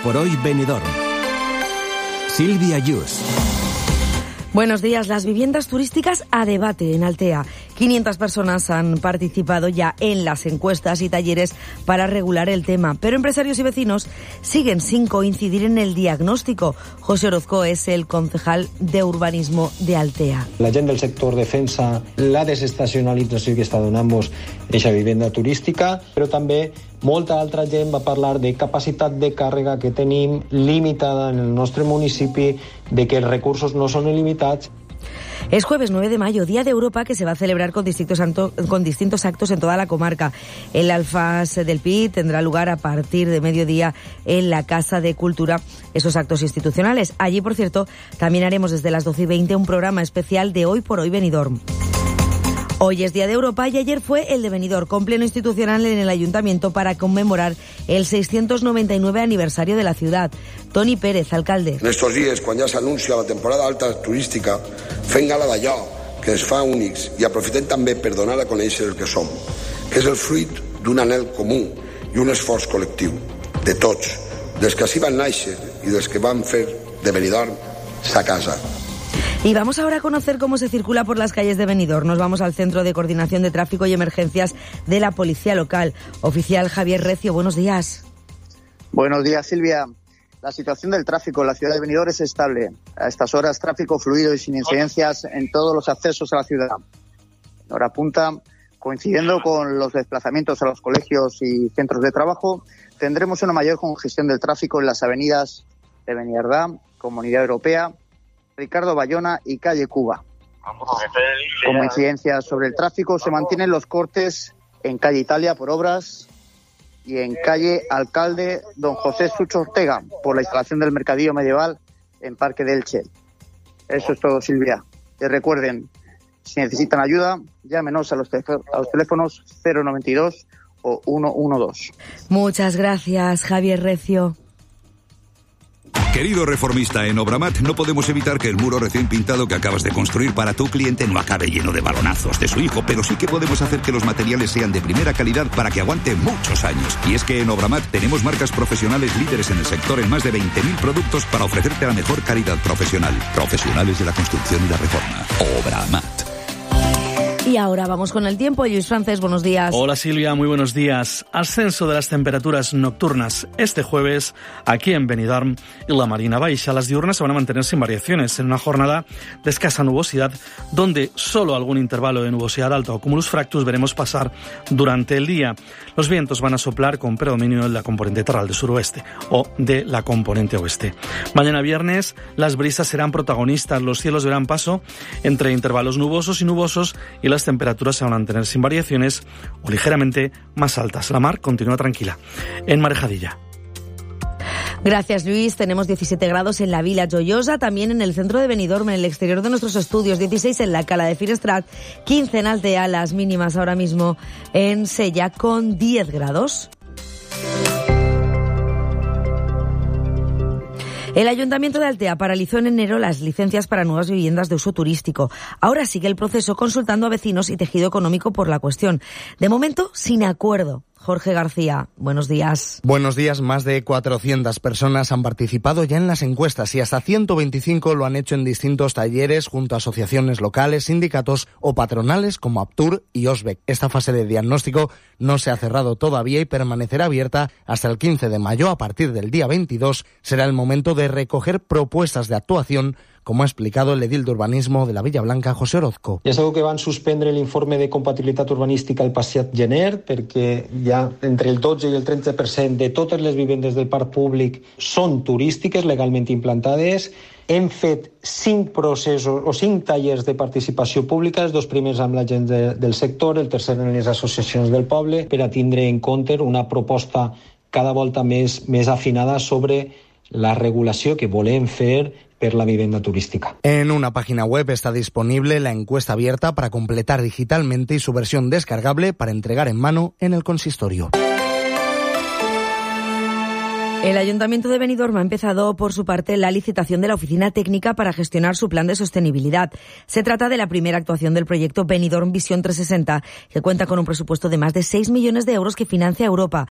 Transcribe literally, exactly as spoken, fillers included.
por hoy Benidorm. Silvia Yus. Buenos días. Las viviendas turísticas a debate en Altea. quinientas personas han participado ya en las encuestas y talleres para regular el tema, pero empresarios y vecinos siguen sin coincidir en el diagnóstico. José Orozco es el concejal de urbanismo de Altea. La gent del sector defensa la desestacionalització que està donant-nos eixa vivenda turística, però també molta altra gent va parlar de capacitat de càrrega que tenim limitada en el nostre municipi, de que els recursos no són il·limitats. Es jueves nueve de mayo, Día de Europa, que se va a celebrar con distintos, acto, con distintos actos en toda la comarca. El Alfaz del Pi tendrá lugar a partir de mediodía en la Casa de Cultura, esos actos institucionales. Allí, por cierto, también haremos desde las doce y veinte un programa especial de Hoy por Hoy Benidorm. Hoy es Día de Europa y ayer fue el de Benidorm, con pleno institucional en el Ayuntamiento para conmemorar el seiscientos noventa y nueve aniversario de la ciudad. Toni Pérez, alcalde. En estos días, quan ja s'anuncia la temporada alta turística, fem gala d'allò que ens fa únics i aprofitem també per donar a conèixer el que som, que és el fruit d'un anhel comú i un esforç col·lectiu, de tots, dels que així van néixer i dels que van fer de Benidorm sa casa. Y vamos ahora a conocer cómo se circula por las calles de Benidorm. Nos vamos al Centro de Coordinación de Tráfico y Emergencias de la Policía Local. Oficial Javier Recio, buenos días. Buenos días, Silvia. La situación del tráfico en la ciudad de Benidorm es estable. A estas horas, tráfico fluido y sin incidencias en todos los accesos a la ciudad. En hora punta, coincidiendo con los desplazamientos a los colegios y centros de trabajo, tendremos una mayor congestión del tráfico en las avenidas de Beniardá, Comunidad Europea, Ricardo Bayona y calle Cuba. Como incidencia sobre el tráfico, se mantienen los cortes en calle Italia por obras y en calle Alcalde Don José Sucho Ortega por la instalación del mercadillo medieval en Parque de Elche. Eso es todo, Silvia. Y recuerden, si necesitan ayuda, llámenos a los, teléfonos, a los teléfonos cero noventa y dos o ciento doce. Muchas gracias, Javier Recio. Querido reformista, en Obramat no podemos evitar que el muro recién pintado que acabas de construir para tu cliente no acabe lleno de balonazos de su hijo, pero sí que podemos hacer que los materiales sean de primera calidad para que aguante muchos años. Y es que en Obramat tenemos marcas profesionales líderes en el sector en más de veinte mil productos para ofrecerte la mejor calidad profesional. Profesionales de la construcción y la reforma. Obramat. Y ahora vamos con el tiempo. Luis Francés, buenos días. Hola Silvia, muy buenos días. Ascenso de las temperaturas nocturnas este jueves aquí en Benidorm y la Marina Baixa. Las diurnas se van a mantener sin variaciones en una jornada de escasa nubosidad, donde solo algún intervalo de nubosidad alta o cumulus fractus veremos pasar durante el día. Los vientos van a soplar con predominio de la componente terral de suroeste o de la componente oeste. Mañana viernes las brisas serán protagonistas. Los cielos verán paso entre intervalos nubosos y nubosos y las Las temperaturas se van a mantener sin variaciones o ligeramente más altas. La mar continúa tranquila. En Marejadilla. Gracias, Luis. Tenemos diecisiete grados en la Vila Joyosa, también en el centro de Benidorm, en el exterior de nuestros estudios, dieciséis en la Cala de Finestrat, quince en Altea, las mínimas ahora mismo en Sella con diez grados. El Ayuntamiento de Altea paralizó en enero las licencias para nuevas viviendas de uso turístico. Ahora sigue el proceso consultando a vecinos y tejido económico por la cuestión. De momento, sin acuerdo. Jorge García, buenos días. Buenos días. Más de cuatrocientas personas han participado ya en las encuestas y hasta ciento veinticinco lo han hecho en distintos talleres junto a asociaciones locales, sindicatos o patronales como Aptur y Osbec. Esta fase de diagnóstico no se ha cerrado todavía y permanecerá abierta hasta el quince de mayo. A partir del día veintidós será el momento de recoger propuestas de actuación, como ha explicado el edil de urbanismo de la Villa Blanca, José Orozco. Ja sabeu que van suspendre l'informe de compatibilitat urbanística el passat gener, perquè ja entre el dotze i el tretze per cent de totes les vivendes del parc públic són turístiques, legalment implantades. Hem fet cinc processos o cinc tallers de participació pública, els dos primers amb la gent de, del sector, el tercer en les associacions del poble, per a tindre en compte una proposta cada volta més, més afinada sobre la regulació que volem fer per la vivienda turística. En una página web está disponible la encuesta abierta para completar digitalmente y su versión descargable para entregar en mano en el consistorio. El Ayuntamiento de Benidorm ha empezado por su parte la licitación de la oficina técnica para gestionar su plan de sostenibilidad. Se trata de la primera actuación del proyecto Benidorm Visión trescientos sesenta, que cuenta con un presupuesto de más de seis millones de euros que financia Europa.